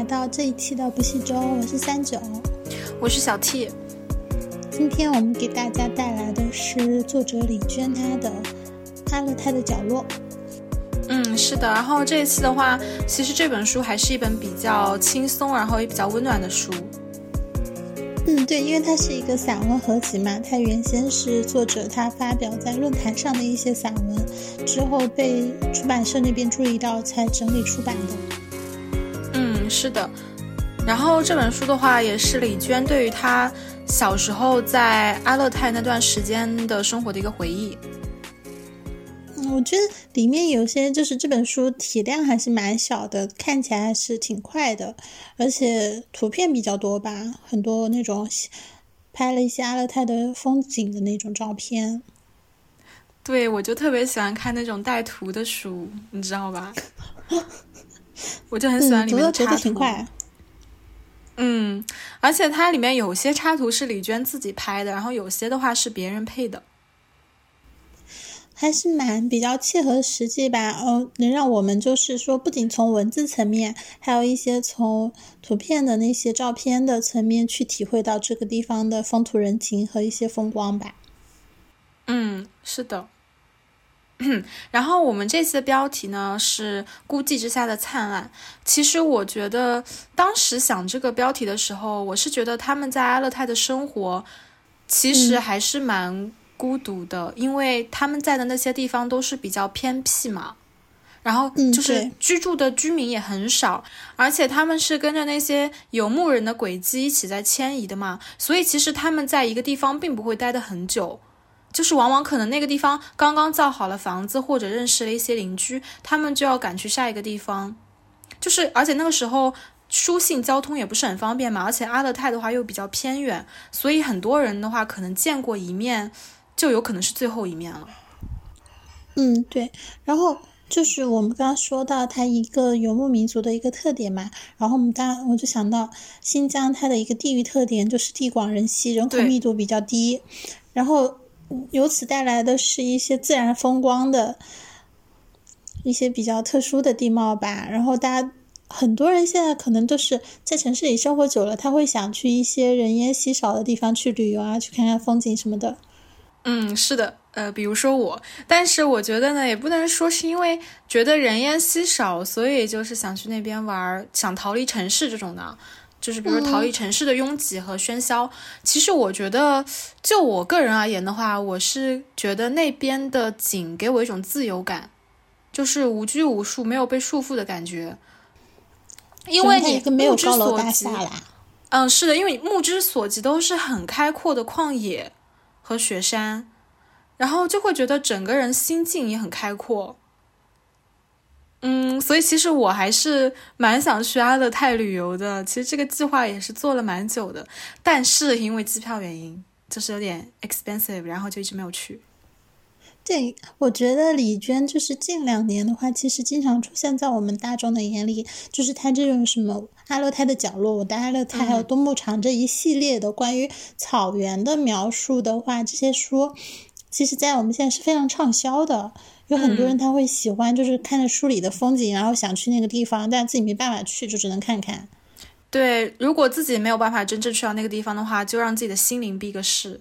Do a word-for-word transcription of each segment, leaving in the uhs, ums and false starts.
到这一期的不系周，我是三九， 我是小 T。 今天我们给大家带来的是作者李娟她的《阿勒泰的角落》。 嗯，是的。然后这一期的话，其实这本书还是一本比较轻松，然后也比较温暖的书。 嗯，对，因为它是一个散文合集嘛，它原先是作者他发表在论坛上的一些散文，之后被出版社那边注意到才整理出版的。 嗯，是的。然后这本书的话，也是李娟对于她小时候在阿勒泰那段时间的生活的一个回忆。 我觉得里面有些就是这本书体量还是蛮小的，看起来还是挺快的，而且图片比较多吧，很多那种拍了一些阿勒泰的风景的那种照片。 对，我就特别喜欢看那种带图的书，你知道吧？我就很喜欢里面的插图。嗯，读得挺快。嗯，而且它里面有些插图是李娟自己拍的，然后有些的话是别人配的。 还是蛮比较切合实际吧，呃，能让我们就是说不仅从文字层面，还有一些从图片的那些照片的层面去体会到这个地方的风土人情和一些风光吧。 嗯，是的。然后我们这次的标题呢是孤寂之下的灿烂。其实我觉得当时想这个标题的时候，我是觉得他们在阿勒泰的生活其实还是蛮孤独的、嗯、因为他们在的那些地方都是比较偏僻嘛，然后就是居住的居民也很少、嗯、而且他们是跟着那些游牧人的轨迹一起在迁移的嘛，所以其实他们在一个地方并不会待得很久，就是往往可能那个地方刚刚造好了房子，或者认识了一些邻居，他们就要赶去下一个地方，就是而且那个时候书信交通也不是很方便嘛，而且阿勒泰的话又比较偏远，所以很多人的话可能见过一面就有可能是最后一面了。 嗯，对。然后就是我们刚刚说到它一个游牧民族的一个特点嘛，然后我们刚我就想到新疆它的一个地域特点就是地广人稀，人口密度比较低，然后由此带来的是一些自然风光的一些比较特殊的地貌吧。然后大家很多人现在可能都是在城市里生活久了，他会想去一些人烟稀少的地方去旅游啊，去看看风景什么的。 嗯，是的，呃，比如说我，但是我觉得呢，也不能说是因为觉得人烟稀少，所以就是想去那边玩，想逃离城市这种的，就是比如逃离城市的拥挤和喧嚣、嗯、其实我觉得就我个人而言的话，我是觉得那边的景给我一种自由感，就是无拘无束，没有被束缚的感觉，因为你目之所及，嗯，是的，因为你目之所及都是很开阔的旷野和雪山，然后就会觉得整个人心境也很开阔。嗯，所以其实我还是蛮想去阿勒泰旅游的，其实这个计划也是做了蛮久的，但是因为机票原因就是有点 expensive， 然后就一直没有去。 对，我觉得李娟就是近两年的话其实经常出现在我们大众的眼里，就是她这种什么阿勒泰的角落，我的阿勒泰还有冬牧场这一系列的关于草原的描述的话，这些书其实在我们现在是非常畅销的，有很多人他会喜欢就是看着书里的风景、嗯、然后想去那个地方，但自己没办法去，就只能看看。 对，如果自己没有办法真正去到那个地方的话，就让自己的心灵避个世。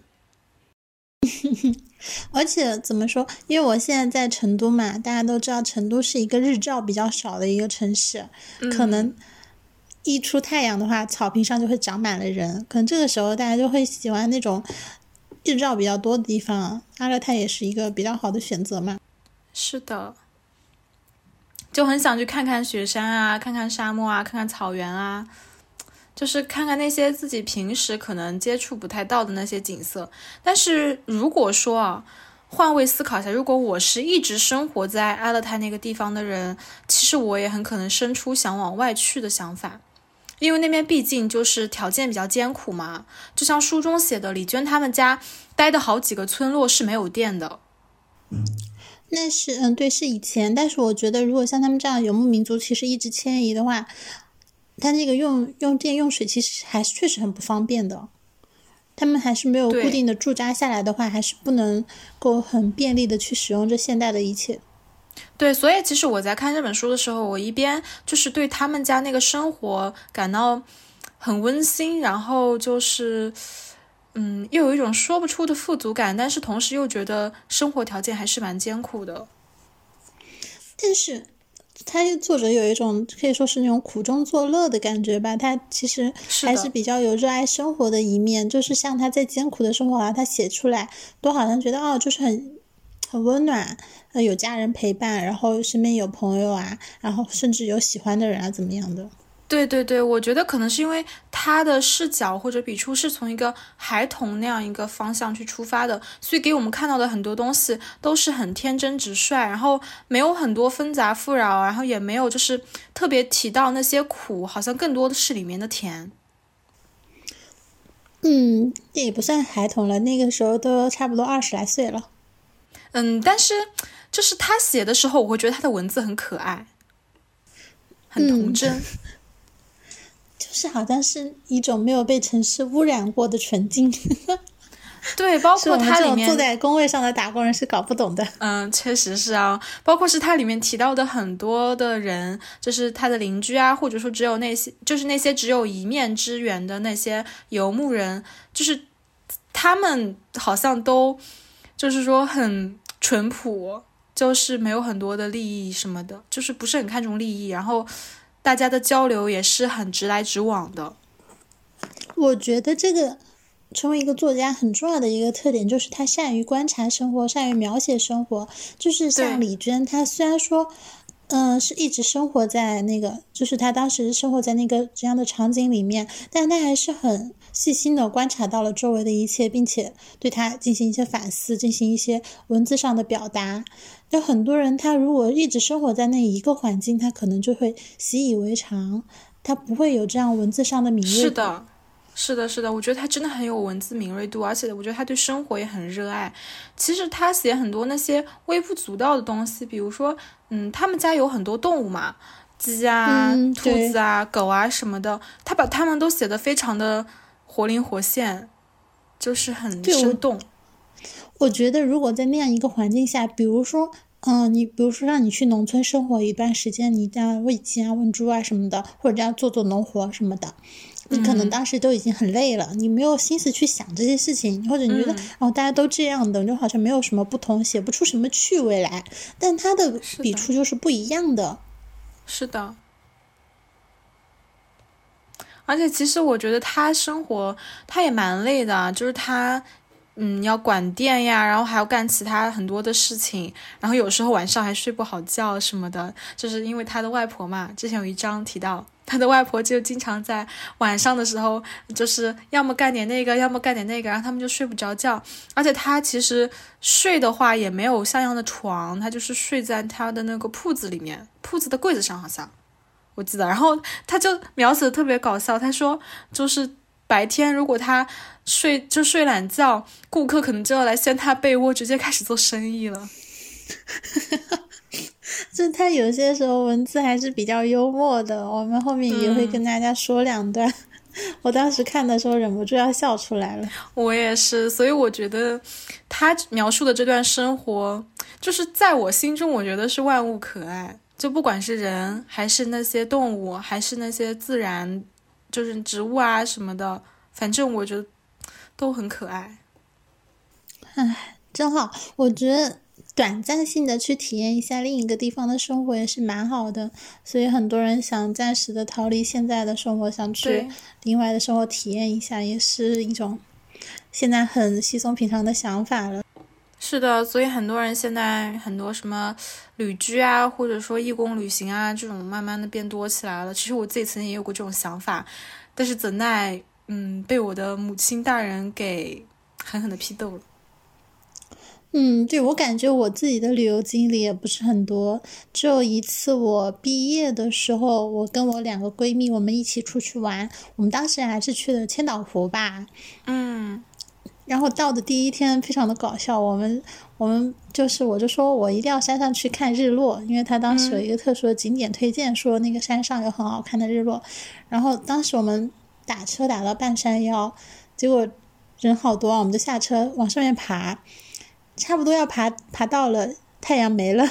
而且怎么说，因为我现在在成都嘛，大家都知道成都是一个日照比较少的一个城市、嗯、可能一出太阳的话草坪上就会长满了人，可能这个时候大家就会喜欢那种日照比较多的地方，阿勒泰也是一个比较好的选择嘛。 是的，就很想去看看雪山啊，看看沙漠啊，看看草原啊，就是看看那些自己平时可能接触不太到的那些景色。但是如果说啊，换位思考一下，如果我是一直生活在阿勒泰那个地方的人，其实我也很可能生出想往外去的想法，因为那边毕竟就是条件比较艰苦嘛，就像书中写的，李娟他们家待的好几个村落是没有电的。 那是嗯，对，是以前，但是我觉得如果像他们这样游牧民族其实一直迁移的话，他那个用用电用水其实还是确实很不方便的，他们还是没有固定的驻扎下来的话，还是不能够很便利的去使用这现代的一切。 对，所以其实我在看这本书的时候，我一边就是对他们家那个生活感到很温馨，然后就是嗯，又有一种说不出的富足感，但是同时又觉得生活条件还是蛮艰苦的。 但是他作者有一种可以说是那种苦中作乐的感觉吧，他其实还是比较有热爱生活的一面，就是像他在艰苦的生活啊，他写出来都好像觉得哦，就是很很温暖，有家人陪伴，然后身边有朋友啊，然后甚至有喜欢的人啊，怎么样的。 对对对，我觉得可能是因为他的视角或者笔触是从一个孩童那样一个方向去出发的，所以给我们看到的很多东西都是很天真直率，然后没有很多纷杂富饶，然后也没有就是特别提到那些苦，好像更多的是里面的甜。 嗯，这也不算孩童了，那个时候都差不多二十来岁了。 嗯，但是就是他写的时候，我会觉得他的文字很可爱，很童真。嗯， 就是好像是一种没有被城市污染过的纯净。 对，包括它里面坐在工位上的打工人是搞不懂的。 嗯，确实是啊，包括是它里面提到的很多的人，就是他的邻居啊，或者说只有那些就是那些只有一面之缘的那些游牧人，就是他们好像都就是说很淳朴，就是没有很多的利益什么的，就是不是很看重利益，然后大家的交流也是很直来直往的。 我觉得这个成为一个作家很重要的一个特点就是他善于观察生活，善于描写生活。就是像李娟，她虽然说嗯、呃，是一直生活在那个就是她当时生活在那个这样的场景里面，但她还是很细心的观察到了周围的一切，并且对它进行一些反思，进行一些文字上的表达。有很多人他如果一直生活在那一个环境，他可能就会习以为常，他不会有这样文字上的敏锐度。 是的是的是的，我觉得他真的很有文字敏锐度，而且我觉得他对生活也很热爱。其实他写很多那些微不足道的东西，比如说嗯，他们家有很多动物嘛，鸡啊、 嗯、 兔子啊、狗啊什么的，他把他们都写得非常的活灵活现，就是很生动。 我觉得如果在那样一个环境下，比如说嗯、呃，你比如说让你去农村生活一段时间，你这样喂鸡啊喂猪啊什么的，或者这样做做农活什么的，你可能当时都已经很累了、嗯、你没有心思去想这些事情，或者你觉得、嗯、哦大家都这样的，就好像没有什么不同，写不出什么趣味来，但他的笔触就是不一样的。 是的，而且其实我觉得他生活他也蛮累的，就是他嗯要管店呀，然后还要干其他很多的事情，然后有时候晚上还睡不好觉什么的，就是因为他的外婆嘛，之前有一章提到他的外婆就经常在晚上的时候就是要么干点那个要么干点那个，然后他们就睡不着觉。而且他其实睡的话也没有像样的床，他就是睡在他的那个铺子里面，铺子的柜子上好像我记得。然后他就描写的特别搞笑，他说就是白天如果他睡就睡懒觉，顾客可能就要来掀他被窝，直接开始做生意了。 就他有些时候文字还是比较幽默的，我们后面也会跟大家说两段、嗯、我当时看的时候忍不住要笑出来了。 我也是，所以我觉得他描述的这段生活就是在我心中我觉得是万物可爱，就不管是人还是那些动物还是那些自然就是植物啊什么的，反正我觉得都很可爱。 唉，真好，我觉得短暂性的去体验一下另一个地方的生活也是蛮好的，所以很多人想暂时的逃离现在的生活，想去另外的生活体验一下，也是一种现在很稀松平常的想法了。 是的，所以很多人现在很多什么旅居啊，或者说义工旅行啊，这种慢慢的变多起来了。其实我自己曾经也有过这种想法，但是怎奈嗯被我的母亲大人给狠狠的批斗了。 嗯，对，我感觉我自己的旅游经历也不是很多，只有一次我毕业的时候，我跟我两个闺蜜我们一起出去玩，我们当时还是去的千岛湖吧。 嗯， 然后到的第一天非常的搞笑，我们我们就是我就说我一定要山上去看日落，因为他当时有一个特殊的景点推荐，说那个山上有很好看的日落。然后当时我们打车打到半山腰，结果人好多，我们就下车往上面爬，差不多要爬爬到了，太阳没了，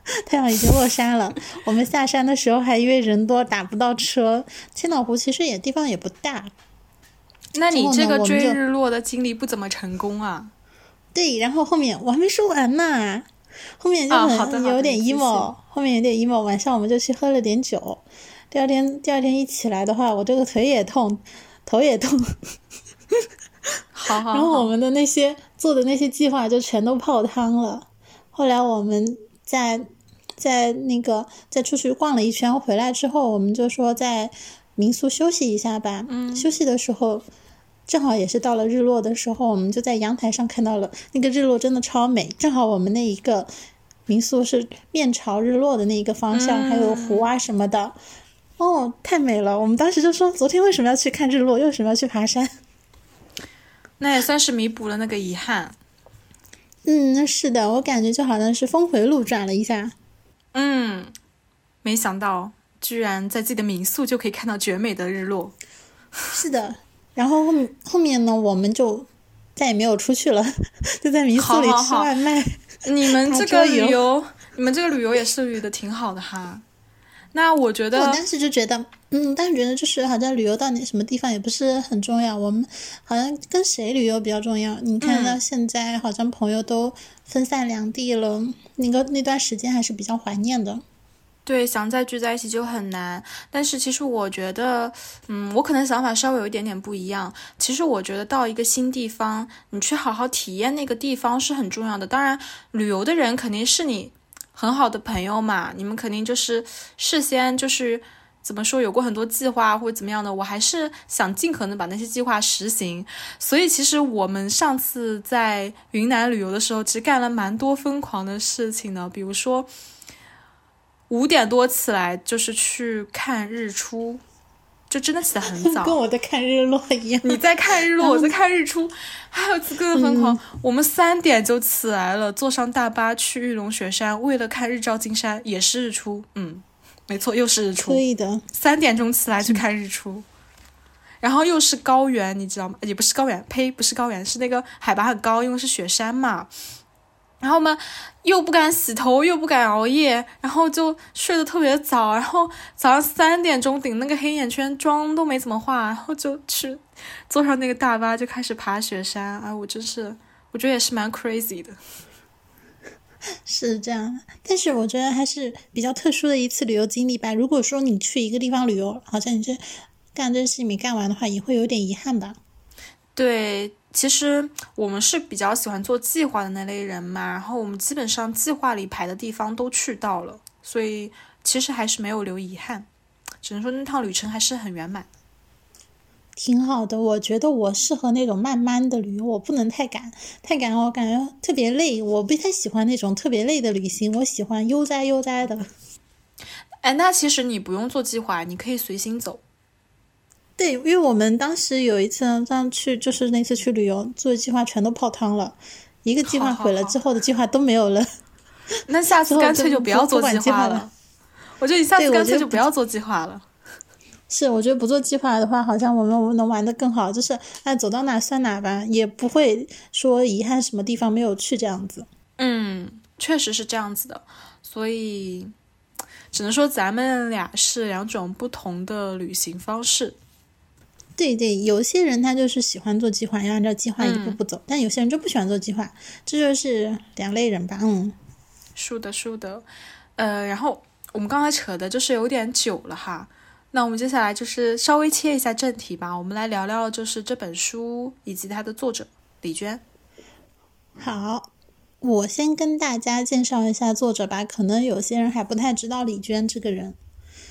太阳已经落山了。我们下山的时候还因为人多打不到车。千岛湖其实也地方也不大。 那你这个追日落的经历不怎么成功啊？ 对，然后后面我还没说完呢，后面就很有点 emo，、哦、后面有点 emo。晚上我们就去喝了点酒，第二天第二天一起来的话，我这个腿也痛，头也痛。 好好好。 然后我们的那些做的那些计划就全都泡汤了。后来我们在在那个再出去逛了一圈，回来之后我们就说在民宿休息一下吧。 嗯， 休息的时候正好也是到了日落的时候，我们就在阳台上看到了那个日落，真的超美。正好我们那一个民宿是面朝日落的那一个方向、嗯、还有湖啊什么的，哦，太美了。我们当时就说昨天为什么要去看日落，为什么要去爬山。 那也算是弥补了那个遗憾。 嗯，是的，我感觉就好像是峰回路转了一下。 嗯，没想到居然在自己的民宿就可以看到绝美的日落。 是的，然后后面后面呢，我们就再也没有出去了，就在民宿里吃外卖。 好好好，你们这个旅游，你们这个旅游也是旅的挺好的哈。那我觉得， 我当时就觉得，嗯，当时觉得就是好像旅游到你什么地方也不是很重要，我们好像跟谁旅游比较重要。你看到现在好像朋友都分散两地了，嗯、那个那段时间还是比较怀念的。 对，想再聚在一起就很难。但是其实我觉得，嗯，我可能想法稍微有一点点不一样。其实我觉得到一个新地方，你去好好体验那个地方是很重要的。当然，旅游的人肯定是你很好的朋友嘛，你们肯定就是事先就是怎么说有过很多计划或者怎么样的，我还是想尽可能把那些计划实行。所以其实我们上次在云南旅游的时候，其实干了蛮多疯狂的事情的，比如说五点多起来就是去看日出，就真的起得很早。 跟我在看日落一样。 你在看日落，我在看日出。还有一次更疯狂、嗯、我们三点就起来了，坐上大巴去玉龙雪山，为了看日照金山，也是日出。嗯，没错，又是日出。 可以的。 三点钟起来去看日出、嗯、然后又是高原，你知道吗？也不是高原，呸，不是高原，是那个海拔很高，因为是雪山嘛。然后我们又不敢洗头，又不敢熬夜，然后就睡得特别早，然后早上三点钟顶那个黑眼圈，妆都没怎么化，然后就去坐上那个大巴就开始爬雪山。哎，我真是我觉得也是蛮 crazy 的。 是这样，但是我觉得还是比较特殊的一次旅游经历吧。如果说你去一个地方旅游，好像你这干这事情没干完的话，也会有点遗憾吧。 对，其实我们是比较喜欢做计划的那类人嘛，然后我们基本上计划里排的地方都去到了，所以其实还是没有留遗憾，只能说那趟旅程还是很圆满。 挺好的，我觉得我适合那种慢慢的旅游，我不能太赶，太赶我感觉特别累，我不太喜欢那种特别累的旅行，我喜欢悠哉悠哉的。 哎，那其实你不用做计划，你可以随心走。 对，因为我们当时有一次这样去，就是那次去旅游做的计划全都泡汤了，一个计划毁了之后的计划都没有了。 好好好那下次干脆就不要做计划了。 了我觉得你下次干脆就不要做计划了。 是，我觉得不做计划的话，好像我们我们能玩得更好，就是哎走到哪算哪吧，也不会说遗憾什么地方没有去这样子。 嗯，确实是这样子的，所以只能说咱们俩是两种不同的旅行方式。 对对，有些人他就是喜欢做计划，要按照计划一步步走、嗯、但有些人就不喜欢做计划，这就是两类人吧。嗯， 是的是的。呃，然后我们刚才扯的就是有点久了哈，那我们接下来就是稍微切一下正题吧，我们来聊聊就是这本书以及它的作者李娟。 好，我先跟大家介绍一下作者吧，可能有些人还不太知道李娟这个人。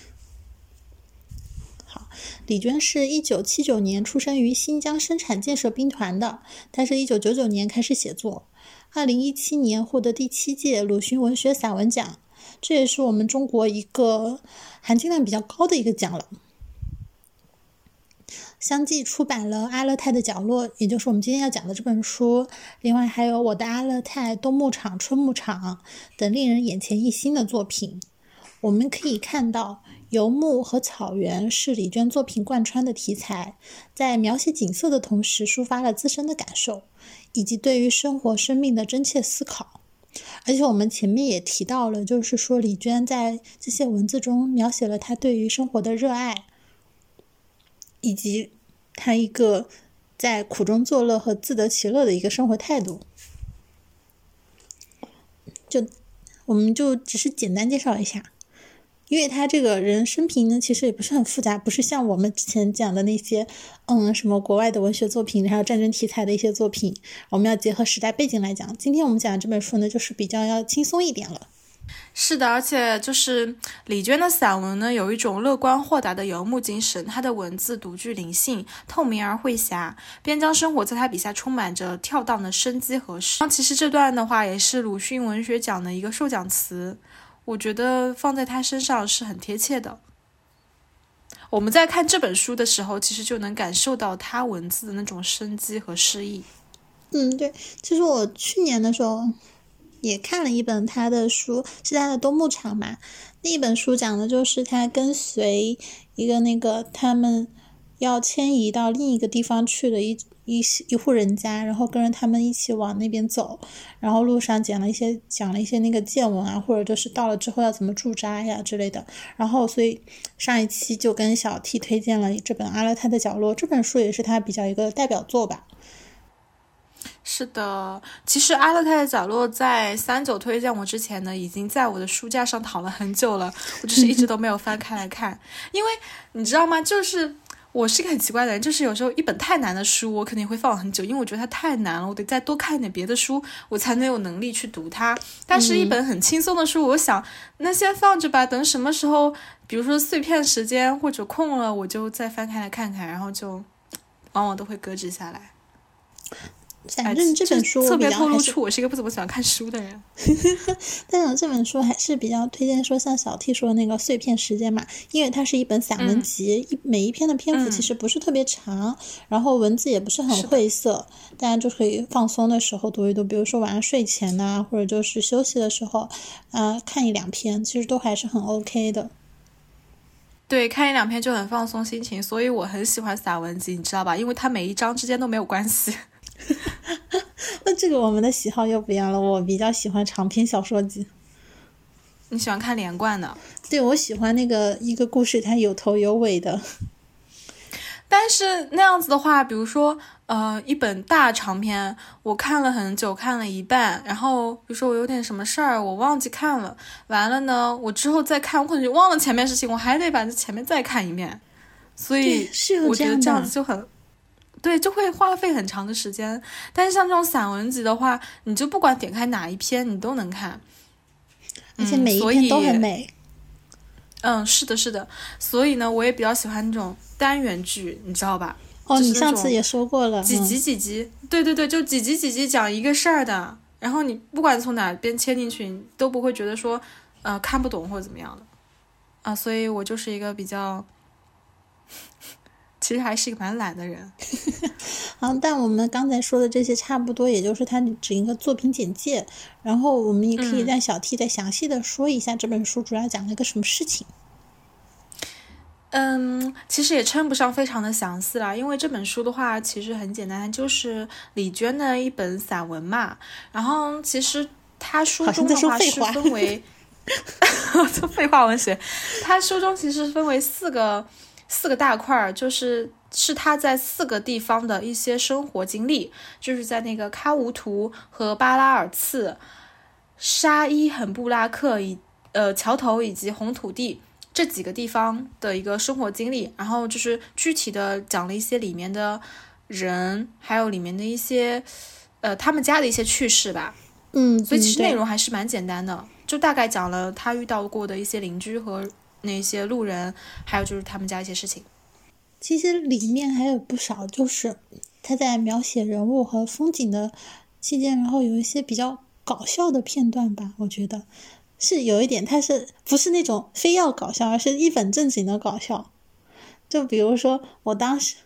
李娟是一九七九年出生于新疆生产建设兵团的，她是一九九九年开始写作，二零一七年获得第七届鲁迅文学散文奖，这也是我们中国一个含金量比较高的一个奖了。相继出版了《阿勒泰的角落》，也就是我们今天要讲的这本书，另外还有《我的阿勒泰》、《冬牧场》、《春牧场》等令人眼前一新的作品。我们可以看到游牧和草原是李娟作品贯穿的题材，在描写景色的同时抒发了自身的感受，以及对于生活生命的真切思考。 而且我们前面也提到了，就是说李娟在这些文字中描写了她对于生活的热爱，以及她一个在苦中作乐和自得其乐的一个生活态度。就我们就只是简单介绍一下，因为他这个人生平呢，其实也不是很复杂，不是像我们之前讲的那些，嗯，什么国外的文学作品，还有战争题材的一些作品，我们要结合时代背景来讲。今天我们讲的这本书呢，就是比较要轻松一点了。 是的，而且就是李娟的散文呢，有一种乐观豁达的游牧精神，她的文字独具灵性，透明而慧侠，边疆生活在她笔下充满着跳荡的生机和诗。其实这段的话也是鲁迅文学奖的一个授奖词，我觉得放在她身上是很贴切的。我们在看这本书的时候，其实就能感受到她文字的那种生机和诗意。 嗯，对，其实我去年的时候也看了一本他的书，是他的冬牧场嘛。那一本书讲的就是他跟随一个那个他们要迁移到另一个地方去的一一一户人家，然后跟着他们一起往那边走，然后路上讲了一些讲了一些那个见闻啊，或者就是到了之后要怎么驻扎呀之类的。然后所以上一期就跟小 T 推荐了这本《阿勒泰的角落》，这本书也是他比较一个代表作吧。 是的，其实阿勒泰的角落在三九推荐我之前呢，已经在我的书架上躺了很久了，我只是一直都没有翻开来看。因为你知道吗，就是我是一个很奇怪的人，就是有时候一本太难的书我肯定会放很久，因为我觉得它太难了，我得再多看一点别的书我才能有能力去读它。但是一本很轻松的书，我想那先放着吧，等什么时候比如说碎片时间或者空了，我就再翻开来看看，然后就往往都会搁置下来。 反正这本书侧面透露出我是一个不怎么喜欢看书的人。 但是这本书还是比较推荐说像小 T 说的那个碎片时间嘛，因为它是一本散文集、嗯、每一篇的篇幅其实不是特别长、嗯、然后文字也不是很晦涩，大家就可以放松的时候读一读，比如说晚上睡前啊，或者就是休息的时候呃，看一两篇，其实都还是很 OK 的。 对，看一两篇就很放松心情，所以我很喜欢散文集，你知道吧，因为它每一章之间都没有关系。 那这个我们的喜好又不一样了，我比较喜欢长篇小说集。 你喜欢看连贯的？ 对，我喜欢那个一个故事它有头有尾的。 但是那样子的话，比如说呃一本大长篇我看了很久，看了一半，然后比如说我有点什么事儿我忘记看了，完了呢我之后再看我可能就忘了前面事情，我还得把这前面再看一遍，所以我觉得这样子就很对，就会花费很长的时间。但是像这种散文集的话，你就不管点开哪一篇你都能看， 而且每一篇都很美。 嗯，是的是的，所以呢我也比较喜欢那种单元剧，你知道吧？ 哦，你上次也说过了， 几集几集、嗯、对对对，就几集几集讲一个事儿的，然后你不管从哪边切进去，你都不会觉得说呃看不懂或者怎么样的啊，所以我就是一个比较其实还是一个蛮懒的人。 好，但我们刚才说的这些差不多也就是它整个作品简介，然后我们也可以让小 T 再详细的说一下这本书主要讲了个什么事情。 嗯，其实也称不上非常的详细啦，因为这本书的话其实很简单，就是李娟的一本散文嘛。然后其实它书中的话是分为做废话文学，它书中其实分为四个四个大块，就是是他在四个地方的一些生活经历，就是在那个喀乌图和巴拉尔刺、沙伊很布拉克以呃桥头以及红土地这几个地方的一个生活经历，然后就是具体的讲了一些里面的人，还有里面的一些呃他们家的一些趣事吧。 嗯， 所以其实内容还是蛮简单的，就大概讲了他遇到过的一些邻居和那些路人，还有就是他们家一些事情。 其实里面还有不少就是他在描写人物和风景的期间，然后有一些比较搞笑的片段吧，我觉得是有一点，他是不是那种非要搞笑，而是一本正经的搞笑。就比如说我当时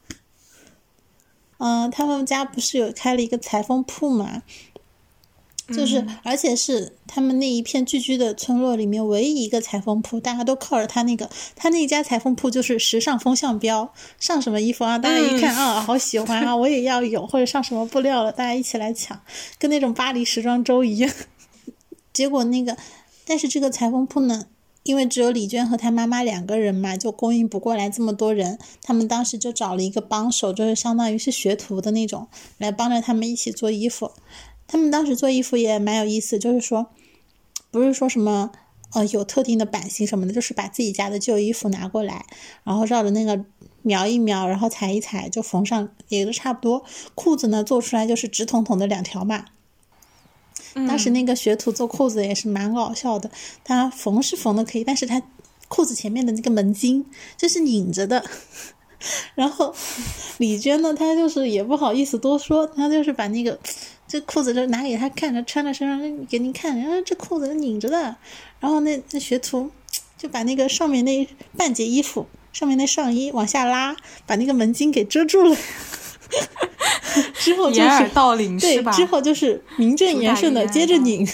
嗯、呃，他们家不是有开了一个裁缝铺嘛， 就是而且是他们那一片聚居的村落里面唯一一个裁缝铺，大家都靠着他那个他那家裁缝铺就是时尚风向标，上什么衣服啊大家一看、嗯、啊好喜欢啊我也要有，或者上什么布料了大家一起来抢，跟那种巴黎时装周一样。结果那个但是这个裁缝铺呢，因为只有李娟和她妈妈两个人嘛，就供应不过来这么多人，他们当时就找了一个帮手，就是相当于是学徒的那种，来帮着他们一起做衣服。他们当时做衣服也蛮有意思，就是说不是说什么呃有特定的版型什么的，就是把自己家的旧衣服拿过来，然后绕着那个描一描，然后裁一裁就缝上，也就差不多。裤子呢做出来就是直筒筒的两条嘛。当时那个学徒做裤子也是蛮搞笑的，他缝是缝的可以，但是他裤子前面的那个门襟就是拧着的。然后李娟呢，她就是也不好意思多说，她就是把那个这裤子就拿给他看着，穿在身上给你看，然后这裤子是拧着的。然后那那学徒就把那个上面那半截衣服上面那上衣往下拉，把那个门襟给遮住了。之后就是掩耳盗铃是吧？ 对，之后就是名正言顺的接着拧。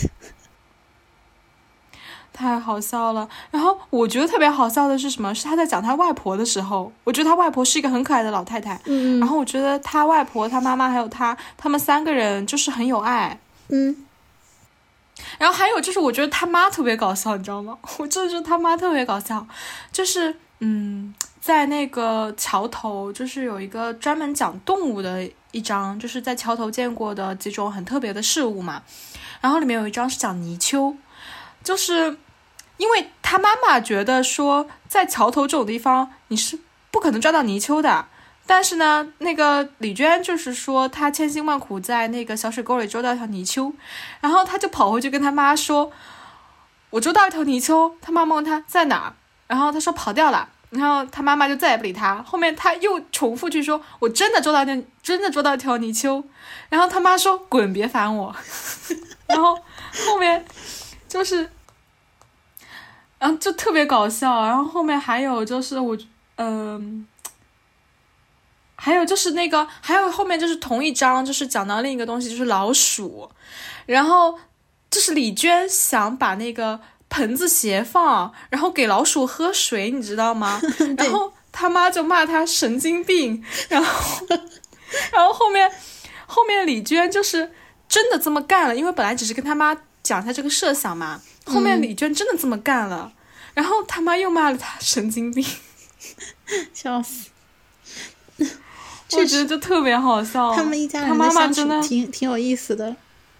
太好笑了。然后我觉得特别好笑的是什么？是他在讲他外婆的时候，我觉得他外婆是一个很可爱的老太太。 嗯， 然后我觉得他外婆、他妈妈还有他，他们三个人就是很有爱。 嗯。 然后还有就是，我觉得他妈特别搞笑，你知道吗？我真的觉得他妈特别搞笑，就是嗯。在那个桥头就是有一个专门讲动物的一章，就是在桥头见过的几种很特别的事物嘛，然后里面有一章是讲泥鳅，就是因为他妈妈觉得说在桥头这种地方你是不可能抓到泥鳅的，但是呢那个李娟就是说她千辛万苦在那个小水沟里捉到一条泥鳅，然后她就跑回去跟她妈说我捉到一条泥鳅，她妈问她在哪，然后她说跑掉了，然后他妈妈就再也不理他，后面他又重复去说我真的捉到一真的捉到一条泥鳅，然后他妈说滚别烦我。然后后面就是然后就特别搞笑，然后后面还有就是我嗯、呃、还有就是那个还有后面就是同一章就是讲到另一个东西，就是老鼠，然后就是李娟想把那个盆子斜放，然后给老鼠喝水，你知道吗？然后他妈就骂他神经病，然后然后后面后面李娟就是真的这么干了，因为本来只是跟他妈讲一下这个设想嘛，后面李娟真的这么干了，嗯、然后他妈又骂了他神经病， 笑死！ 我觉得就特别好笑， 他们一家人的相处挺挺有意思的。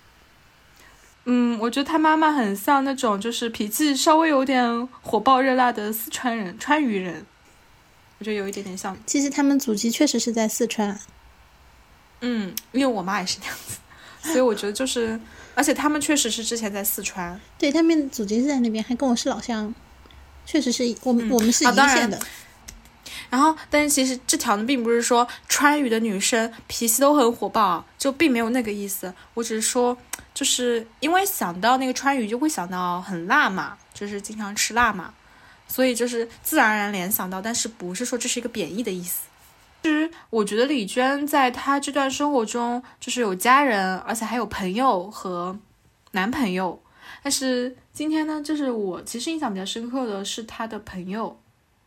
嗯，我觉得他妈妈很像那种就是脾气稍微有点火爆热辣的四川人、川渝人，我觉得有一点点像。 其实他们祖籍确实是在四川。 嗯，因为我妈也是那样子，所以我觉得就是，而且他们确实是之前在四川。 对，他们祖籍是在那边，还跟我是老乡，确实是我们、嗯、我们是一线的。 啊然后但是其实这条呢并不是说川渝的女生脾气都很火爆，就并没有那个意思，我只是说就是因为想到那个川渝就会想到很辣嘛，就是经常吃辣嘛，所以就是自然而然联想到，但是不是说这是一个贬义的意思。其实我觉得李娟在她这段生活中就是有家人，而且还有朋友和男朋友，但是今天呢就是我其实印象比较深刻的是她的朋友，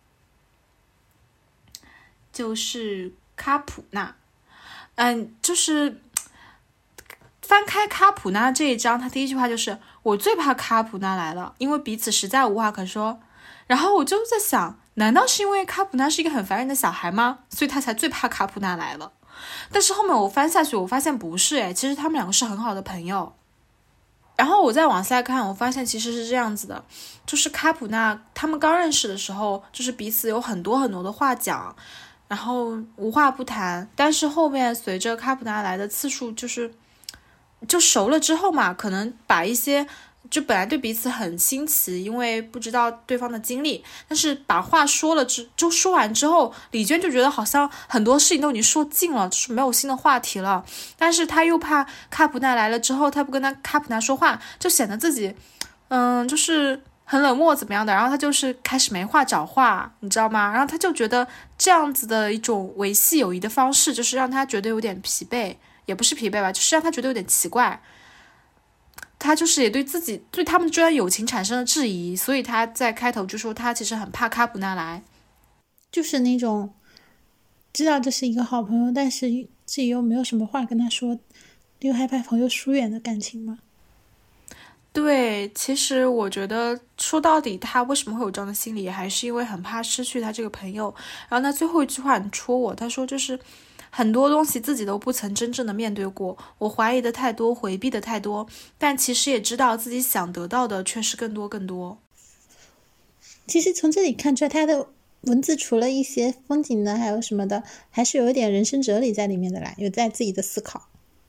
就是卡普纳。嗯，就是翻开卡普纳这一章，他第一句话就是我最怕卡普纳来了，因为彼此实在无话可说。然后我就在想，难道是因为卡普纳是一个很烦人的小孩吗？所以他才最怕卡普纳来了？但是后面我翻下去我发现不是诶，其实他们两个是很好的朋友。然后我再往下看，我发现其实是这样子的，就是卡普纳他们刚认识的时候就是彼此有很多很多的话讲，然后无话不谈，但是后面随着卡普纳来的次数就是就熟了之后嘛，可能把一些就本来对彼此很新奇，因为不知道对方的经历，但是把话说了之就说完之后，李娟就觉得好像很多事情都已经说尽了，就是没有新的话题了，但是他又怕卡普纳来了之后他不跟他卡普纳说话，就显得自己嗯就是很冷漠怎么样的，然后他就是开始没话找话，你知道吗？然后他就觉得这样子的一种维系友谊的方式就是让他觉得有点疲惫，也不是疲惫吧，就是让他觉得有点奇怪。 他就是也对自己对他们这段友情产生了质疑，所以他在开头就说他其实很怕卡普纳来， 就是那种知道这是一个好朋友，但是自己又没有什么话跟他说，又害怕朋友疏远的感情嘛。 对，其实我觉得说到底他为什么会有这样的心理，还是因为很怕失去他这个朋友。然后他最后一句话很戳我，他说就是很多东西自己都不曾真正的面对过，我怀疑的太多，回避的太多，但其实也知道自己想得到的却是更多更多。 其实从这里看出来，他的文字除了一些风景呢，还有什么的，还是有一点人生哲理在里面的啦，有在自己的思考。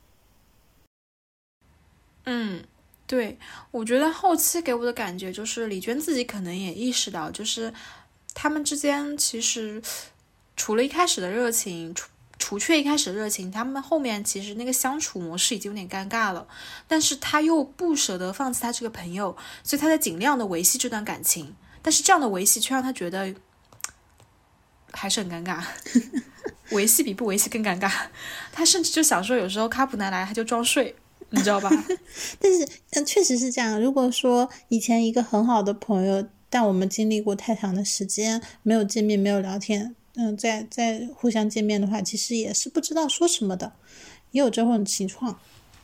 嗯，对，我觉得后期给我的感觉就是李娟自己可能也意识到，就是他们之间其实除了一开始的热情，除除却一开始的热情，他们后面其实那个相处模式已经有点尴尬了，但是他又不舍得放弃他这个朋友，所以他在尽量的维系这段感情，但是这样的维系却让他觉得还是很尴尬维系比不维系更尴尬，他甚至就想说有时候卡普南来他就装睡，你知道吧但是嗯，确实是这样，如果说以前一个很好的朋友，但我们经历过太长的时间没有见面没有聊天，嗯，再再互相见面的话，其实也是不知道说什么的，也有这种情况。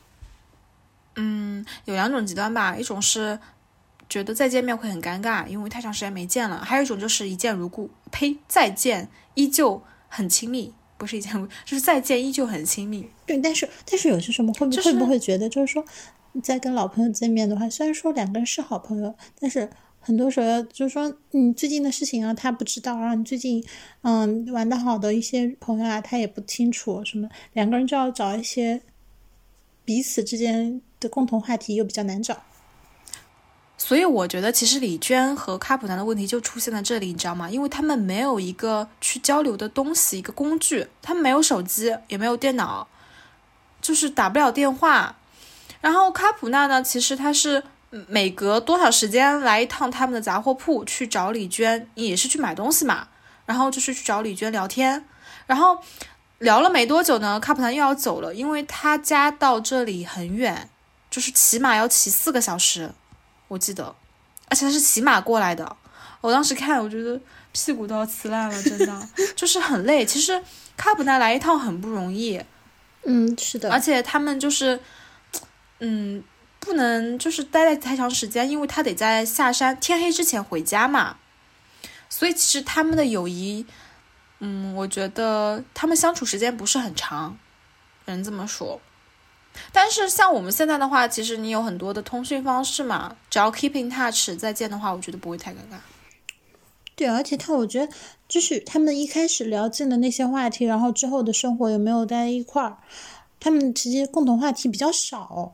嗯，有两种极端吧，一种是觉得再见面会很尴尬，因为太长时间没见了，还有一种就是一见如故，呸，再见依旧很亲密，不是一见如故，就是再见依旧很亲密。 对，但是但是有些什么会不、 就是、 会不会觉得就是说在跟老朋友见面的话，虽然说两个人是好朋友，但是很多时候就是说你最近的事情啊他不知道，然后你最近嗯玩的好的一些朋友啊他也不清楚什么，两个人就要找一些彼此之间的共同话题又比较难找。 所以我觉得其实李娟和卡普南的问题就出现在这里，你知道吗？因为他们没有一个去交流的东西，一个工具，他们没有手机也没有电脑，就是打不了电话。然后卡普纳呢，其实他是每隔多少时间来一趟他们的杂货铺去找李娟，也是去买东西嘛，然后就是去找李娟聊天，然后聊了没多久呢，卡普纳又要走了，因为他家到这里很远，就是起码要骑四个小时，我记得，而且他是骑马过来的，我当时看我觉得屁股都要呲烂了，真的就是很累。其实卡普纳来一趟很不容易， 嗯，是的， 而且他们就是嗯，不能就是待在太长时间，因为他得在下山天黑之前回家嘛。所以其实他们的友谊，嗯，我觉得他们相处时间不是很长，只能这么说。但是像我们现在的话，其实你有很多的通讯方式嘛，只要 keep in touch 再见的话，我觉得不会太尴尬。 对，而且他我觉得就是他们一开始聊尽的那些话题，然后之后的生活有没有在一块儿，他们其实共同话题比较少。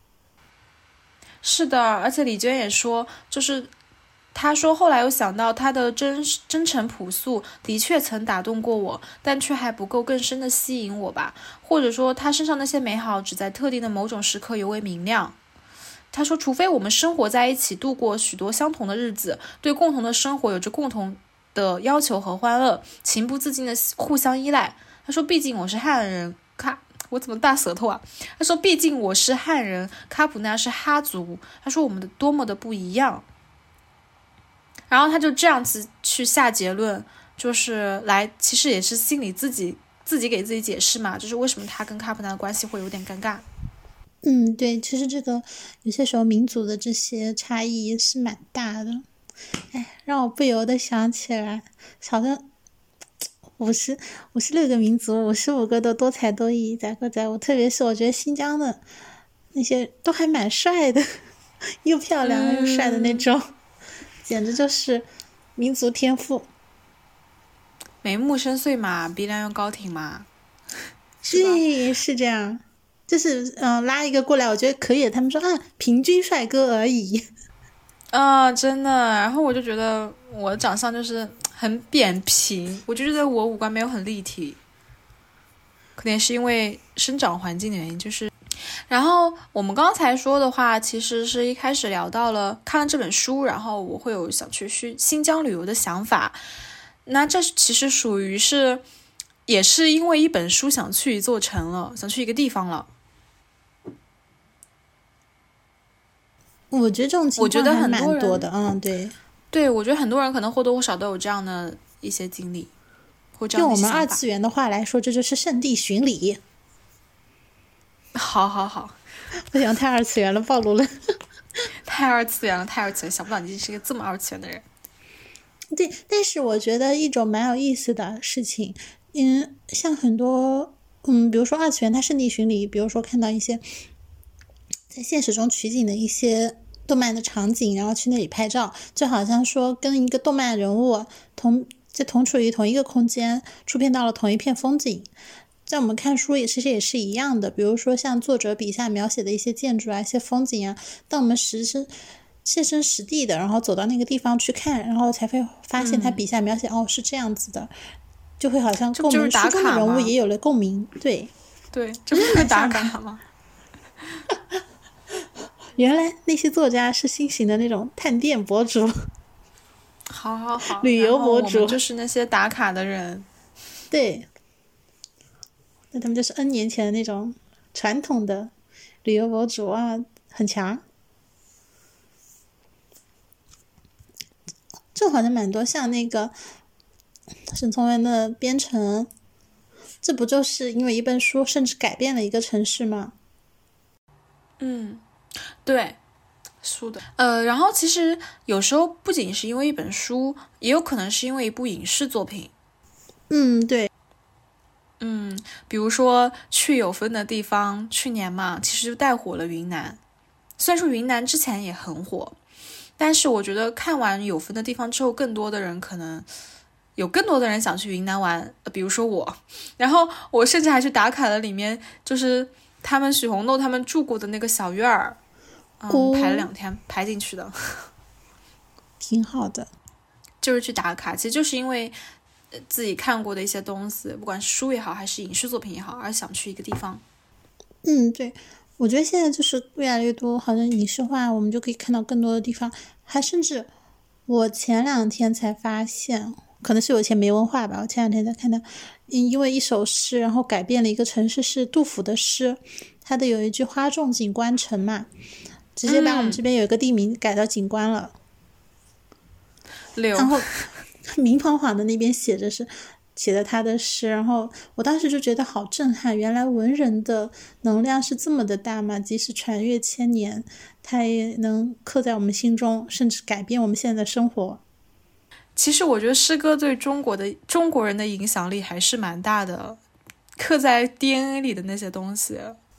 是的，而且李娟也说，就是她说后来又想到她的真真诚朴素的确曾打动过我，但却还不够更深的吸引我吧，或者说她身上那些美好只在特定的某种时刻尤为明亮。她说除非我们生活在一起，度过许多相同的日子，对共同的生活有着共同的要求和欢乐，情不自禁的互相依赖。她说毕竟我是汉人，卡我怎么大舌头啊？他说毕竟我是汉人，卡普纳是哈族，他说我们的多么的不一样。然后他就这样子去下结论，就是来其实也是心里自己自己给自己解释嘛，就是为什么他跟卡普纳的关系会有点尴尬。 嗯，对，其实这个有些时候民族的这些差异也是蛮大的。哎，让我不由得想起来，好像五十五十六个民族，五十五个都多才多艺，载歌载舞。特别是我觉得新疆的那些都还蛮帅的，又漂亮、嗯、又帅的那种，简直就是民族天赋。 眉目深邃嘛，鼻梁又高挺嘛， 对，是这样。就是嗯、呃，拉一个过来，我觉得可以。他们说啊，平均帅哥而已。 啊，真的。然后我就觉得我的长相就是很扁平，我就觉得我五官没有很立体，可能是因为生长环境的原因。就是然后我们刚才说的话，其实是一开始聊到了看了这本书，然后我会有想去新疆旅游的想法。那这其实属于是也是因为一本书想去一座城了，想去一个地方了。 我觉得这种情我觉得况还很多人蛮多的，嗯，对。 对，我觉得很多人可能或多或少都有这样的一些经历，或这样用我们的想法。 二次元的话来说，这就是圣地巡礼。 好好好， 不行，太二次元了，暴露了。 太二次元了，太二次元，想不到你是一个这么二次元的人。 对，但是我觉得一种蛮有意思的事情，嗯，像很多，嗯，比如说二次元它圣地巡礼，比如说看到一些在现实中取景的一些动漫的场景，然后去那里拍照，就好像说跟一个动漫人物同在同处于同一个空间，出片到了同一片风景。在我们看书也其实也是一样的，比如说像作者笔下描写的一些建筑啊、一些风景啊，当我们实身切身实地的，然后走到那个地方去看，然后才会发现他笔下描写、嗯、哦是这样子的，就会好像跟我们书中的人物也有了共鸣。对对，这不是打卡吗？ 原来那些作家是新型的那种探店博主。 好好好， 旅游博主就是那些打卡的人。 对，那他们就是 N 年前的那种传统的旅游博主啊，很强。这好像蛮多，像那个沈从文的《边城》，这不就是因为一本书甚至改变了一个城市吗？ 嗯，对，是的。呃，然后其实有时候不仅是因为一本书，也有可能是因为一部影视作品。 嗯，对。 嗯，比如说去有风的地方，去年嘛，其实就带火了云南。虽然说云南之前也很火，但是我觉得看完有风的地方之后，更多的人可能有更多的人想去云南玩，呃、比如说我，然后我甚至还去打卡了里面，就是他们许红豆他们住过的那个小院儿，嗯， 哦、 排了两天排进去的， 挺好的。 就是去打卡，其实就是因为自己看过的一些东西，不管是书也好，还是影视作品也好，而想去一个地方。 嗯，对。我觉得现在就是越来越多，好像影视化，我们就可以看到更多的地方。还甚至我前两天才发现，可能是我以前没文化吧，我前两天才看到，嗯，因为一首诗，然后改变了一个城市，是杜甫的诗，他的有一句花重锦官城嘛，直接把我们这边有一个地名改到景观了。 嗯、 然后明晃晃的那边写着是写的他的诗，然后我当时就觉得好震撼，原来文人的能量是这么的大嘛，即使传阅千年，它也能刻在我们心中，甚至改变我们现在的生活。 其实我觉得诗歌对中国的中国人的影响力还是蛮大的，刻在 D N A 里的那些东西，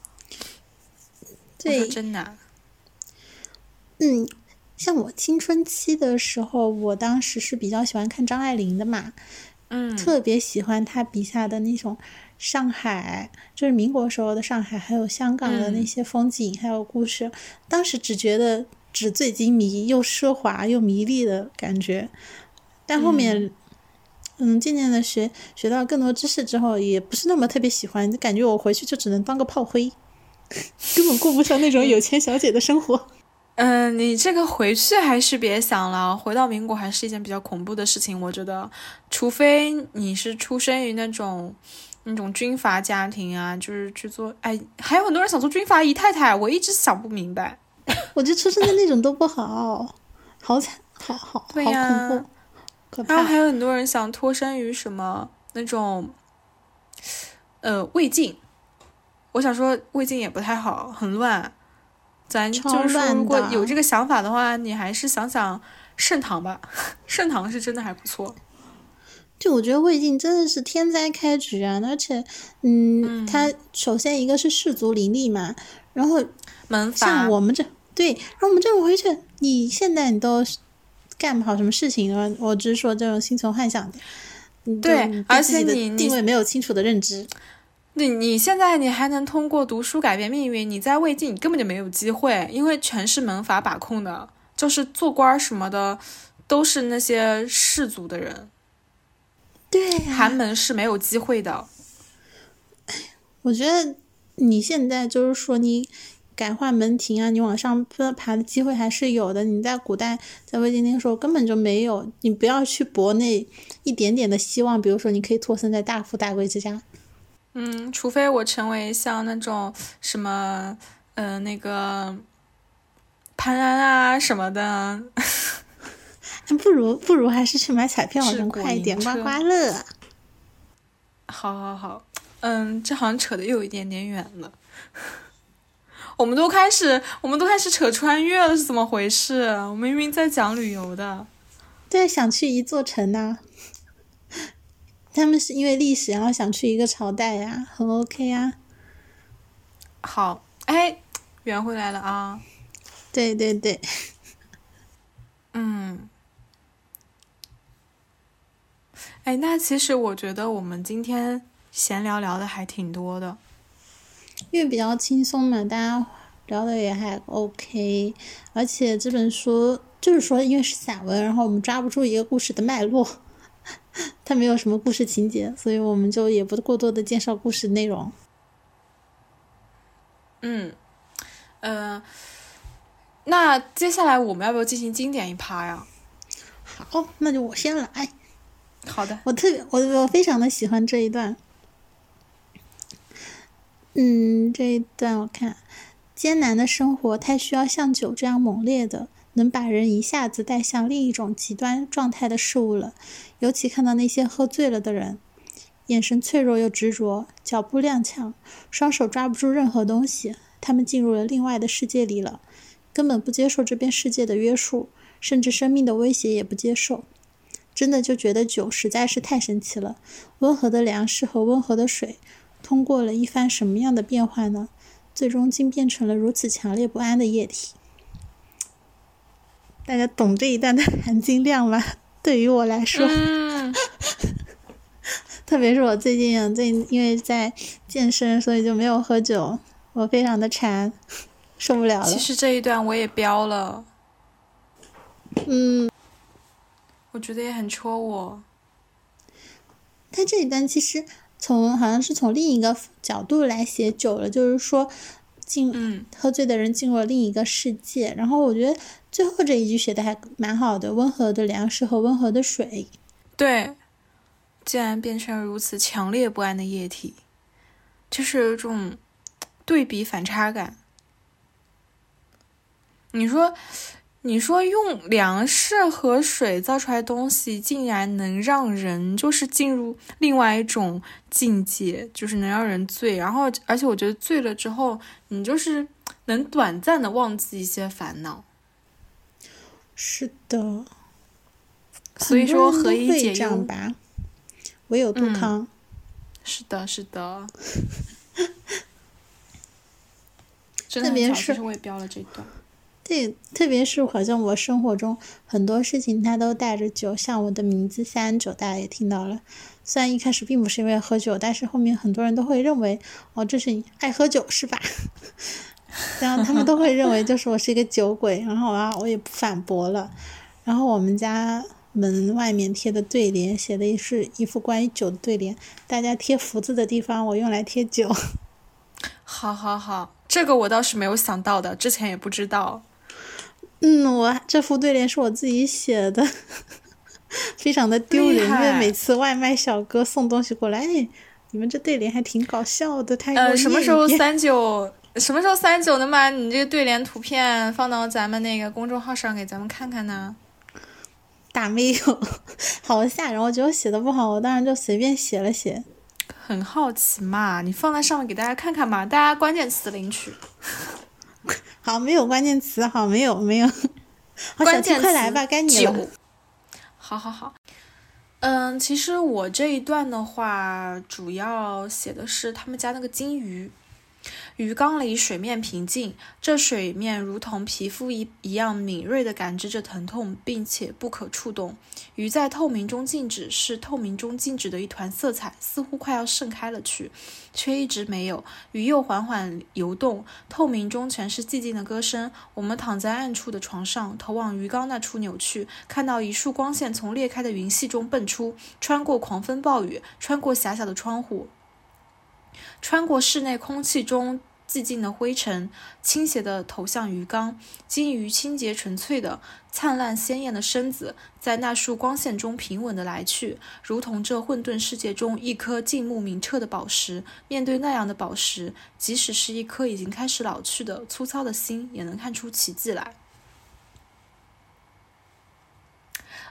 对， 真难。 嗯，像我青春期的时候，我当时是比较喜欢看张爱玲的嘛， 嗯， 特别喜欢她笔下的那种上海，就是民国时候的上海，还有香港的那些风景、嗯、还有故事，当时只觉得纸醉金迷，又奢华又迷离的感觉。但后面嗯，渐渐的学学到更多知识之后，也不是那么特别喜欢，就感觉我回去就只能当个炮灰，根本过不上那种有钱小姐的生活。 嗯、呃，你这个回去还是别想了，回到民国还是一件比较恐怖的事情，我觉得，除非你是出生于那种那种军阀家庭啊，就是去做，哎，还有很多人想做军阀姨太太，我一直想不明白。 我觉得出生的那种都不好，好惨，好好对呀， 好恐怖，可怕。 然后还有很多人想脱身于什么那种，呃，魏晋，我想说魏晋也不太好，很乱。咱就是说，如果有这个想法的话，你还是想想盛唐吧，盛唐是真的还不错。 就我觉得魏晋真的是天灾开局啊，而且，嗯，它、嗯、首先一个是士族林立嘛，然后门阀， 像我们这对，然后我们这种回去，你现在你都干不好什么事情啊？我只是说这种心存幻想的， 对，而且你定位没有清楚的认知。 你你现在你还能通过读书改变命运，你在魏晋你根本就没有机会，因为全是门阀把控的，就是做官什么的都是那些士族的人， 对、啊， 寒门是没有机会的。 我觉得你现在就是说你改换门庭啊，你往上爬的机会还是有的，你在古代在魏晋那个时候根本就没有，你不要去搏那一点点的希望，比如说你可以托生在大富大贵之家。 嗯，除非我成为像那种什么呃那个潘安啊什么的。 不如不如还是去买彩票好像快一点，刮刮乐。 好好好，嗯，这好像扯得又有一点点远了。我们都开始，我们都开始扯穿越了，是怎么回事？我们明明在讲旅游的。 对，想去一座城呐、啊。他们是因为历史，然后想去一个朝代呀、啊，很 OK 啊。 好，哎，圆回来了啊。 对对对。 嗯。哎，那其实我觉得我们今天闲聊聊的还挺多的。 因为比较轻松嘛，大家聊的也还 OK， 而且这本书就是说因为是散文，然后我们抓不住一个故事的脉络，它没有什么故事情节，所以我们就也不过多的介绍故事内容。 嗯，呃，那接下来我们要不要进行经典一趴呀？ 好，那就我先来。 好的， 我特别我我非常的喜欢这一段。嗯，这一段我看，艰难的生活太需要像酒这样猛烈的，能把人一下子带向另一种极端状态的事物了。尤其看到那些喝醉了的人，眼神脆弱又执着，脚步踉跄，双手抓不住任何东西，他们进入了另外的世界里了，根本不接受这边世界的约束，甚至生命的威胁也不接受。真的就觉得酒实在是太神奇了，温和的粮食和温和的水通过了一番什么样的变化呢？最终竟变成了如此强烈不安的液体。大家懂这一段的含金量吗？对于我来说、 嗯、 特别是我最近啊，最近因为在健身，所以就没有喝酒，我非常的馋，受不了了。 其实这一段我也标了， 嗯， 我觉得也很戳我。 他这一段其实从好像是从另一个角度来写酒了，就是说进、 嗯、 喝醉的人进入了另一个世界。然后我觉得最后这一句写的还蛮好的，温和的粮食和温和的水。 对，竟然变成如此强烈不安的液体，就是有一种对比反差感。你说你说用粮食和水造出来的东西竟然能让人就是进入另外一种境界，就是能让人醉，然后而且我觉得醉了之后你就是能短暂的忘记一些烦恼。 是的， 所以说何以解忧吧，唯有杜康、 嗯、是的是的真的很巧，其实我也标了这段。 对，特别是好像我生活中很多事情它都带着酒，像我的名字三九大家也听到了，虽然一开始并不是因为喝酒，但是后面很多人都会认为哦，这是你爱喝酒是吧？然后他们都会认为就是我是一个酒鬼，然后啊我也不反驳了。然后我们家门外面贴的对联写的是一幅关于酒的对联，大家贴福字的地方我用来贴酒。 好好好，这个我倒是没有想到的，之前也不知道。 嗯，我这幅对联是我自己写的，非常的丢人，因为每次外卖小哥送东西过来，哎，你们这对联还挺搞笑的，他呃，什么时候三九，什么时候三九能把你这个对联图片放到咱们那个公众号上给咱们看看呢？ 打没有，好吓人！我觉得我写的不好，我当然就随便写了写。 很好奇嘛，你放在上面给大家看看嘛，大家关键词领取。 好，没有关键词，好，没有没有。好，小七快来吧，该你了。 好好好，嗯，其实我这一段的话，主要写的是他们家那个金鱼。鱼缸里水面平静，这水面如同皮肤一一样敏锐地感知着疼痛，并且不可触动。鱼在透明中静止，是透明中静止的一团色彩，似乎快要盛开了去，却一直没有。鱼又缓缓游动，透明中全是寂静的歌声。我们躺在暗处的床上，头往鱼缸那处扭去，看到一束光线从裂开的云隙中蹦出，穿过狂风暴雨，穿过狭小的窗户，穿过室内空气中寂静的灰尘，倾斜地投向鱼缸。金鱼清洁纯粹的、灿烂鲜艳的身子，在那束光线中平稳地来去，如同这混沌世界中一颗静穆明澈的宝石。面对那样的宝石，即使是一颗已经开始老去的粗糙的心，也能看出奇迹来。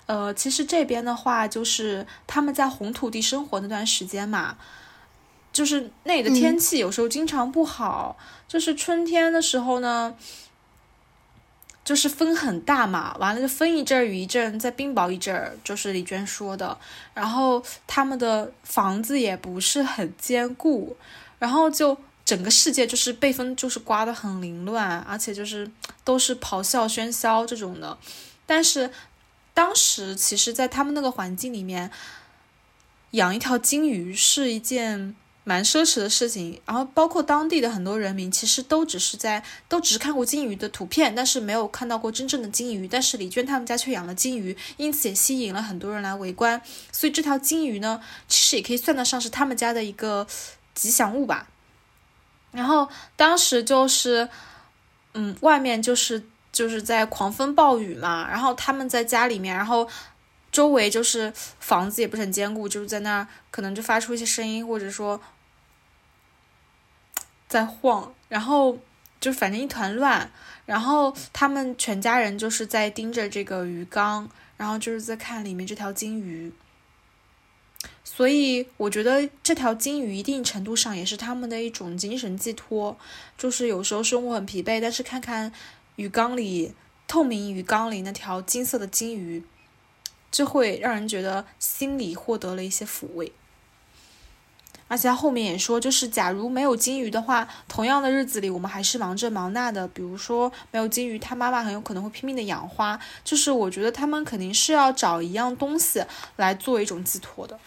呃，其实这边的话，就是他们在红土地生活那段时间嘛，就是那里的天气有时候经常不好，嗯、就是春天的时候呢，就是风很大嘛，完了就风一阵雨一阵，再冰雹一阵，就是李娟说的。然后他们的房子也不是很坚固，然后就整个世界就是被风就是刮得很凌乱，而且就是都是咆哮喧嚣这种的。但是当时其实在他们那个环境里面，养一条金鱼是一件蛮奢侈的事情，然后包括当地的很多人民其实都只是在都只是看过金鱼的图片，但是没有看到过真正的金鱼。但是李娟他们家却养了金鱼，因此也吸引了很多人来围观。所以这条金鱼呢，其实也可以算得上是他们家的一个吉祥物吧。然后当时就是嗯，外面就是就是在狂风暴雨嘛，然后他们在家里面，然后周围就是房子也不是很坚固，就是在那儿可能就发出一些声音，或者说在晃，然后就反正一团乱。然后他们全家人就是在盯着这个鱼缸，然后就是在看里面这条金鱼。所以我觉得这条金鱼一定程度上也是他们的一种精神寄托，就是有时候生活很疲惫，但是看看鱼缸里透明鱼缸里那条金色的金鱼，就会让人觉得心里获得了一些抚慰。而且他后面也说，就是假如没有金鱼的话，同样的日子里我们还是忙这忙那的，比如说没有金鱼，他妈妈很有可能会拼命的养花，就是我觉得他们肯定是要找一样东西来做一种寄托的。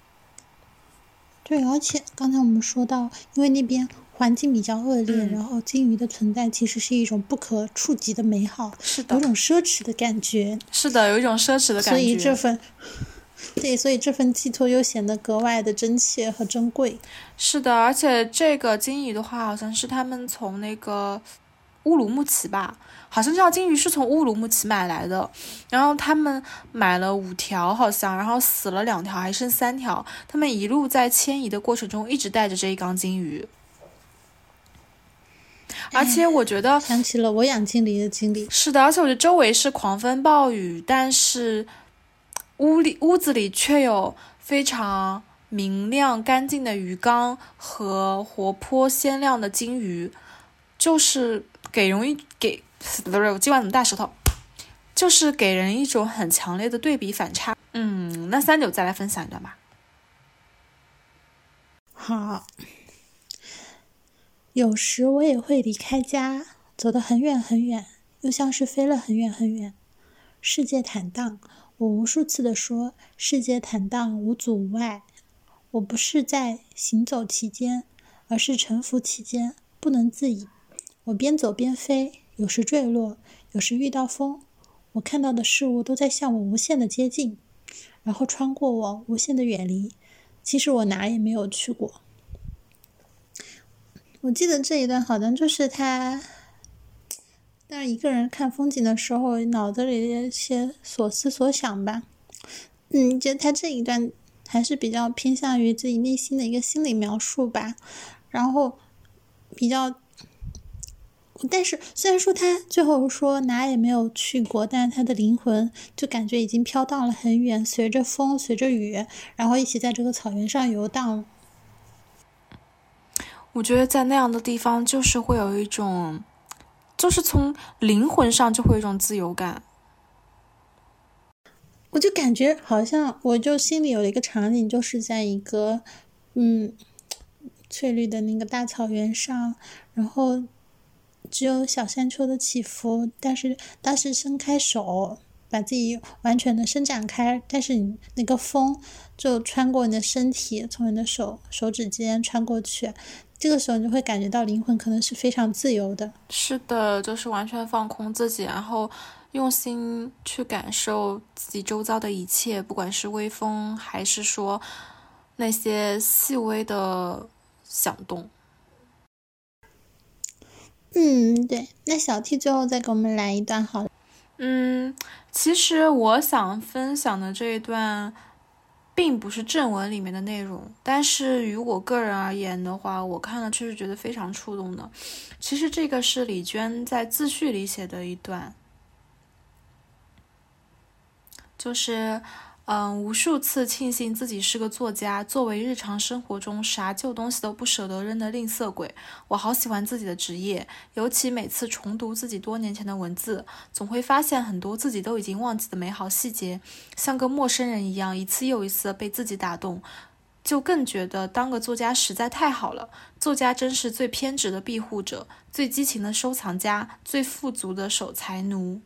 对，而且刚才我们说到，因为那边环境比较恶劣， 嗯、 然后金鱼的存在其实是一种不可触及的美好， 是的， 有种奢侈的感觉。 是的，有一种奢侈的感觉。 所以这份，对，所以这份寄托又显得格外的真切和珍贵。 是的，而且这个金鱼的话，好像是他们从那个乌鲁木齐吧，好像这条金鱼是从乌鲁木齐买来的，然后他们买了五条好像，然后死了两条还剩三条，他们一路在迁移的过程中一直带着这一缸金鱼。而且我觉得想起了我养经理的经历。 是的，而且我觉得周围是狂风暴雨，但是屋里屋子里却有非常明亮干净的鱼缸和活泼鲜亮的金鱼，就是给容易给我今晚怎么大舌头，就是给人一种很强烈的对比反差。嗯，那三九再来分享一段吧。 好，有时我也会离开家，走得很远很远，又像是飞了很远很远。世界坦荡，我无数次地说，世界坦荡，无阻无碍。我不是在行走其间，而是沉浮其间，不能自已。我边走边飞，有时坠落，有时遇到风。我看到的事物都在向我无限的接近，然后穿过我，无限的远离。其实我哪也没有去过。我记得这一段好像就是他但是一个人看风景的时候脑子里的一些所思所想吧。嗯，觉得他这一段还是比较偏向于自己内心的一个心理描述吧，然后比较但是虽然说他最后说哪也没有去过，但是他的灵魂就感觉已经飘荡了很远，随着风随着雨，然后一起在这个草原上游荡。 我觉得在那样的地方就是会有一种，就是从灵魂上就会有一种自由感。 我就感觉好像我就心里有一个场景，就是在一个嗯翠绿的那个大草原上，然后只有小山丘的起伏，但是当时伸开手把自己完全的伸展开，但是你那个风就穿过你的身体，从你的手手指间穿过去，这个时候你就会感觉到灵魂可能是非常自由的。 是的，就是完全放空自己，然后用心去感受自己周遭的一切，不管是微风还是说那些细微的响动。 嗯，对，那小 T 最后再给我们来一段好了。 嗯，其实我想分享的这一段并不是正文里面的内容，但是于我个人而言的话，我看了确实觉得非常触动的。其实这个是李娟在自序里写的一段， 就是嗯，无数次庆幸自己是个作家，作为日常生活中啥旧东西都不舍得扔的吝啬鬼，我好喜欢自己的职业，尤其每次重读自己多年前的文字，总会发现很多自己都已经忘记的美好细节，像个陌生人一样，一次又一次被自己打动，就更觉得当个作家实在太好了。作家真是最偏执的庇护者，最激情的收藏家，最富足的守财奴。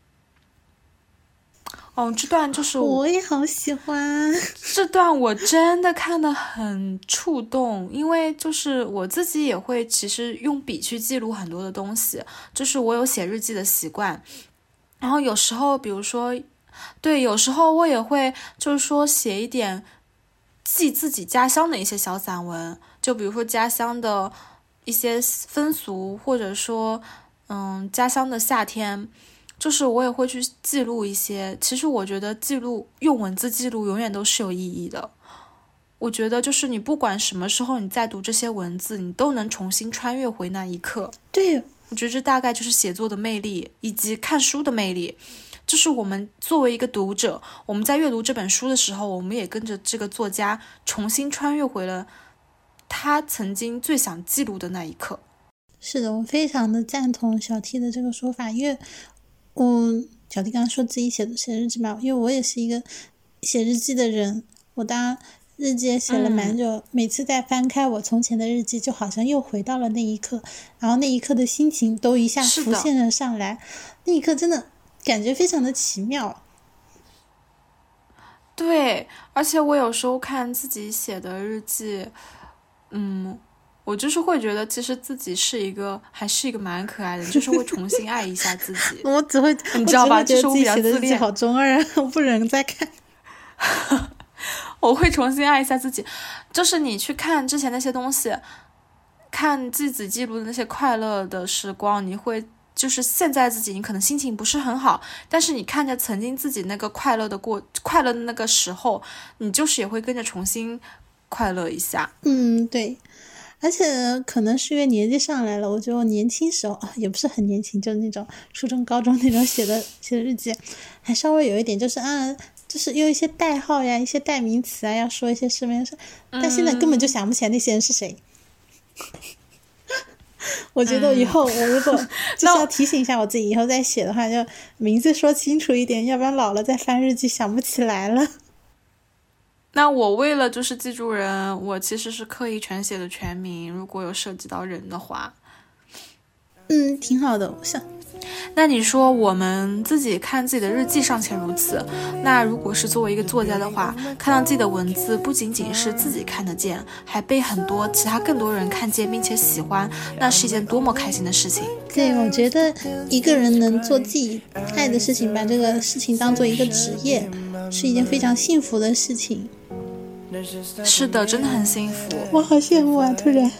哦，这段就是我我也好喜欢这段，我真的看得很触动，因为就是我自己也会其实用笔去记录很多的东西，就是我有写日记的习惯，然后有时候比如说对有时候我也会就是说写一点记自己家乡的一些小散文，就比如说家乡的一些风俗，或者说嗯家乡的夏天，就是我也会去记录一些，其实我觉得记录用文字记录永远都是有意义的。我觉得就是你不管什么时候你再读这些文字，你都能重新穿越回那一刻。 对， 我觉得这大概就是写作的魅力，以及看书的魅力。就是我们作为一个读者，我们在阅读这本书的时候，我们也跟着这个作家重新穿越回了他曾经最想记录的那一刻。 是的，我非常的赞同小 T 的这个说法，因为我小 T 刚刚说自己写的写日记嘛，因为我也是一个写日记的人，我当然日记也写了蛮久、嗯、每次再翻开我从前的日记，就好像又回到了那一刻，然后那一刻的心情都一下浮现了上来，那一刻真的感觉非常的奇妙。 对，而且我有时候看自己写的日记，嗯我就是会觉得其实自己是一个还是一个蛮可爱的，就是会重新爱一下自己。 我只会你知道吧， 就是我比较自恋， 好中二啊，我不忍再看。 我会重新爱一下自己，就是你去看之前那些东西，看自己记录的那些快乐的时光，你会就是现在自己你可能心情不是很好，但是你看着曾经自己那个快乐的过快乐的那个时候，你就是也会跟着重新快乐一下。 嗯，对。而且可能是因为年纪上来了，我觉得我年轻时候、啊、也不是很年轻，就是那种初中高中那种写的写的日记还稍微有一点就是啊，就是用一些代号呀一些代名词啊要说一些什么事，但现在根本就想不起来那些人是谁、嗯、我觉得以后我如果就是要提醒一下我自己，以后再写的话就名字说清楚一点，要不然老了再翻日记想不起来了。 那我为了就是记住人，我其实是刻意全写的全名，如果有涉及到人的话。 嗯，挺好的。我想那你说我们自己看自己的日记尚且如此，那如果是作为一个作家的话，看到自己的文字不仅仅是自己看得见，还被很多其他更多人看见并且喜欢，那是一件多么开心的事情。 对，我觉得一个人能做自己爱的事情，把这个事情当做一个职业，是一件非常幸福的事情。 是的，真的很幸福。 我好羡慕啊，突然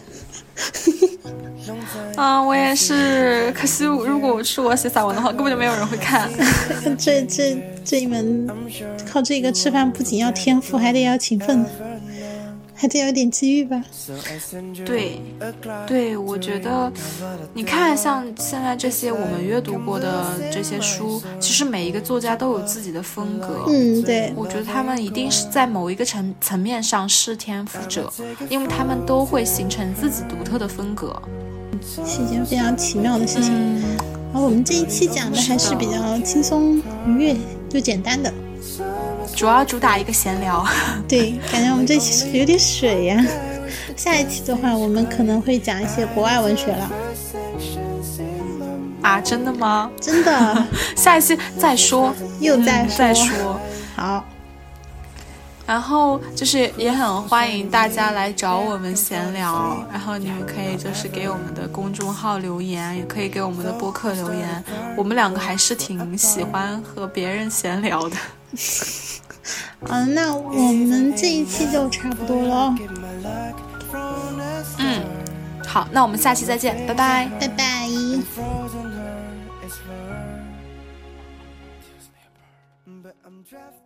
啊，我也是，可惜如果是我写散文的话，根本就没有人会看。 这这这一门靠这个吃饭，不仅要天赋，还得要勤奋，还得有点机遇吧。 对对，我觉得你看像现在这些我们阅读过的这些书，其实每一个作家都有自己的风格。 嗯，对， 我觉得他们一定是在某一个层层面上是天赋者，因为他们都会形成自己独特的风格， 是一件非常奇妙的事情。 嗯， 然后我们这一期讲的还是比较轻松愉悦又简单的， 主要主打一个闲聊。 对，感觉我们这期是有点水呀、啊。下一期的话，我们可能会讲一些国外文学了。 啊，真的吗？ 真的。 下一期再说， 又再说、 嗯、再说。 好。 然后就是也很欢迎大家来找我们闲聊，然后你们可以就是给我们的公众号留言，也可以给我们的播客留言。我们两个还是挺喜欢和别人闲聊的。 啊，那我们这一期就差不多了。 嗯，好，那我们下期再见，拜拜， 拜拜。